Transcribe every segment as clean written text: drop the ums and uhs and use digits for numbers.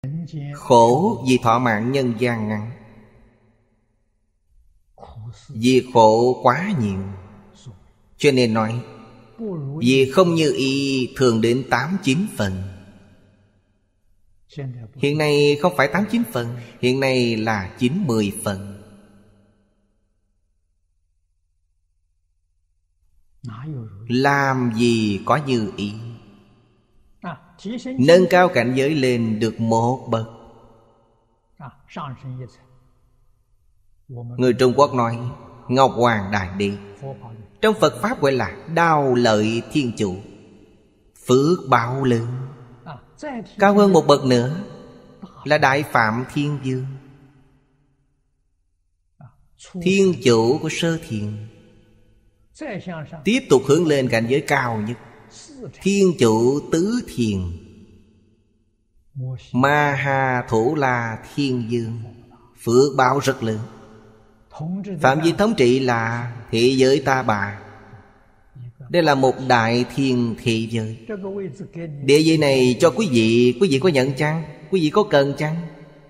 Khổ vì thọ mạng nhân gian ngắn, vì khổ quá nhiều. Cho nên nói vì không như ý thường đến 8-9 phần. Hiện nay không phải 8-9 phần, hiện nay là 9-10 phần. Làm gì có như ý. Nâng cao cảnh giới lên được một bậc. Người Trung Quốc nói Ngọc Hoàng Đại Đế, trong Phật Pháp gọi là Đao Lợi Thiên Chủ. Phước báo lớn. Cao hơn một bậc nữa là Đại Phạm Thiên Vương, Thiên Chủ của Sơ Thiền. Tiếp tục hướng lên cảnh giới cao nhất, Thiên Chủ Tứ Thiền, Ma Ha Thủ La Thiên Vương. Phước báo rất lớn. Phạm vi thống trị là thế giới Ta Bà. Đây là một đại thiên thế giới. Địa vị này cho quý vị có nhận chăng? Quý vị có cần chăng?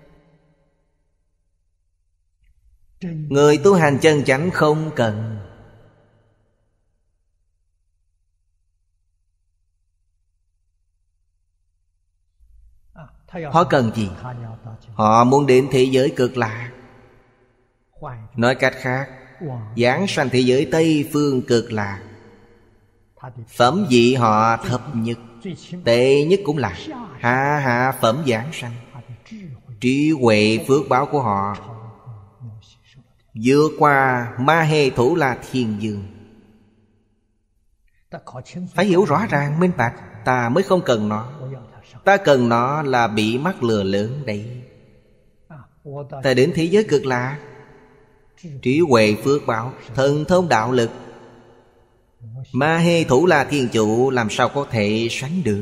Người tu hành chân chánh không cần. Họ cần gì? Họ muốn đến thế giới cực lạc. Nói cách khác, giảng sanh thế giới Tây Phương cực lạc. Phẩm vị họ thấp nhất, tệ nhất cũng là hạ phẩm giảng sanh. Trí huệ phước báo của họ vượt qua Ma Hê Thủ La Thiên Vương. Phải hiểu rõ ràng minh bạch. Ta mới không cần nó. Ta cần nó là bị mắc lừa lớn đấy. Ta đến thế giới cực lạc, trí huệ phước báo, thần thông đạo lực, Ma Hê Thủ La Thiên Chủ làm sao có thể sánh được.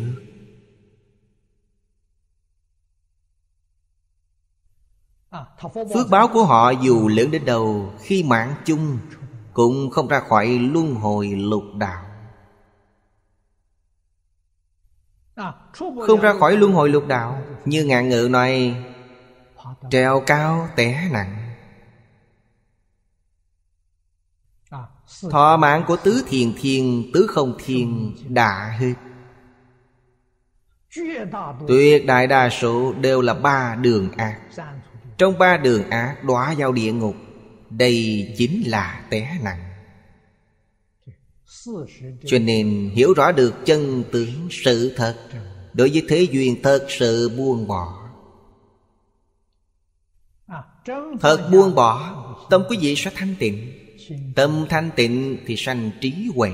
Phước báo của họ dù lớn đến đâu, khi mạng chung cũng không ra khỏi luân hồi lục đạo. Không ra khỏi luân hồi lục đạo. Như ngạn ngữ nói trèo cao té nặng. Thọ mạng của tứ thiền thiên, tứ không thiên đã hết. Tuyệt đại đa số đều là 3 đường ác. Trong 3 đường ác đọa vào địa ngục. Đây chính là té nặng. Cho nên hiểu rõ được chân tướng sự thật, đối với thế duyên thật sự buông bỏ. Thật buông bỏ, tâm quý vị sẽ thanh tịnh. Tâm thanh tịnh thì sanh trí huệ.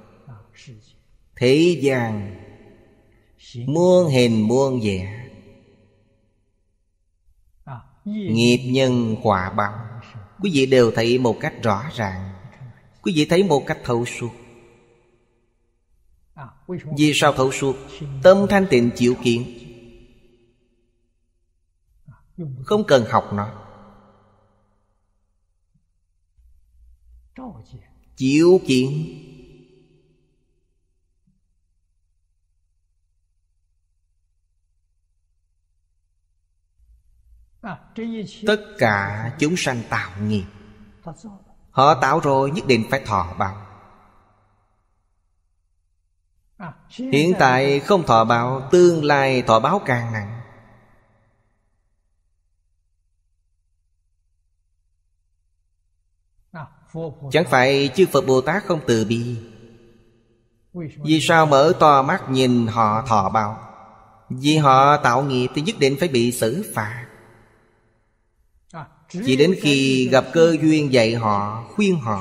Thế gian muôn hình muôn vẻ, nghiệp nhân quả báo, quý vị đều thấy một cách rõ ràng. Quý vị thấy một cách thấu suốt. Vì sao thấu suốt? Tâm thanh tịnh chịu kiến, không cần học nó. Chịu kiến. Tất cả chúng sanh tạo nghiệp. Họ tạo rồi nhất định phải thọ báo. Hiện tại không thọ báo, tương lai thọ báo càng nặng. Chẳng phải chư Phật Bồ Tát không từ bi? Vì sao mở to mắt nhìn họ thọ báo? Vì họ tạo nghiệp thì nhất định phải bị xử phạt. Chỉ đến khi gặp cơ duyên dạy họ, khuyên họ.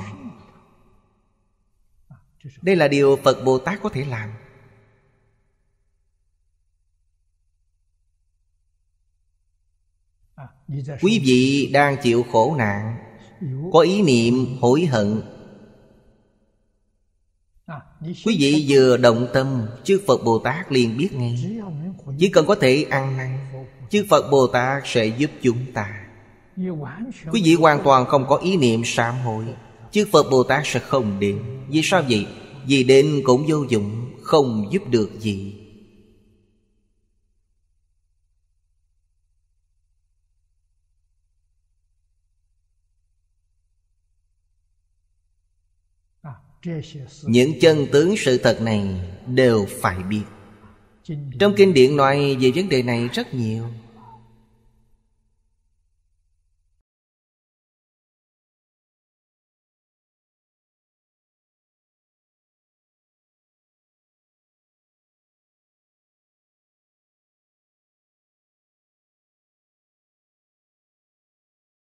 Đây là điều Phật Bồ Tát có thể làm. Quý vị đang chịu khổ nạn, có ý niệm hối hận, quý vị vừa động tâm, chư Phật Bồ Tát liền biết ngay. Chỉ cần có thể ăn năn, chư Phật Bồ Tát sẽ giúp chúng ta. Quý vị hoàn toàn không có ý niệm sám hối, chư Phật Bồ Tát sẽ không đến. Vì sao vậy? Vì đến cũng vô dụng, không giúp được gì. Những chân tướng sự thật này đều phải biết. Trong kinh điển nói về vấn đề này rất nhiều.